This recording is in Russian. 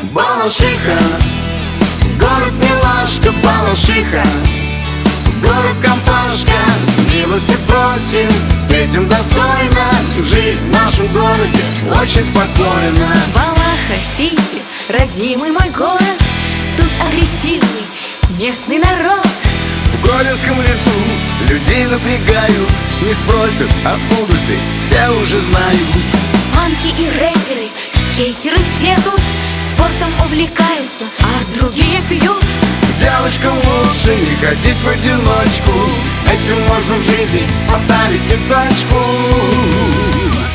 Балашиха, город милашка, Балашиха, город компашка. Милости просим, встретим достойно. Жизнь в нашем городе очень спокойна. Балаха-Сити, родимый мой город. Тут агрессивный местный народ. В Коллинском лесу людей напрягают. Не спросят, откуда ты, все уже знают. Панки и рэперы, скейтеры все тут спортом увлекаются, а другие пьют. Девочкам лучше не ходить в одиночку. Этим можно в жизни поставить и точку.